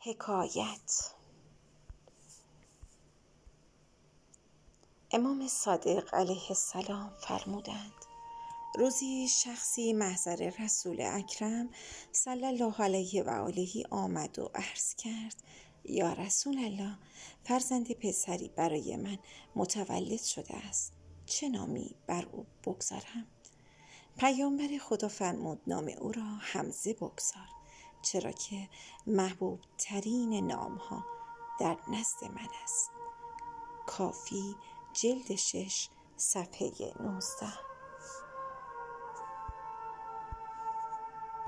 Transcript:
حکایت. امام صادق علیه السلام فرمودند: روزی شخصی محضر رسول اکرم صلی الله علیه و آله آمد و عرض کرد: یا رسول الله، فرزند پسری برای من متولد شده است، چه نامی بر او بگذارم؟ پیامبر خدا فرمود: نام او را حمزه بگذار، چرا که محبوب ترین نام ها در نزد من است. کافی جلد 6 صفحه 19.